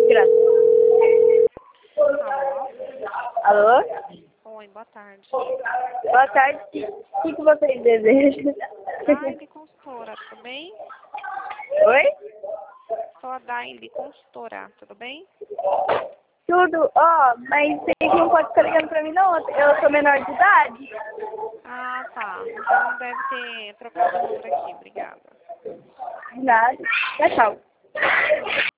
graça. Alô? Alô? Oi, boa tarde. Boa tarde. O que vocês desejam? Daile Consultora, tudo bem? Oi? Sou a Daile Consultora, tudo bem? Tudo? Mas vocês não podem ficar ligando pra mim, não? Eu sou menor de idade. Ah, tá. Então deve ter trocado o número aqui, obrigada. Nada. Tchau.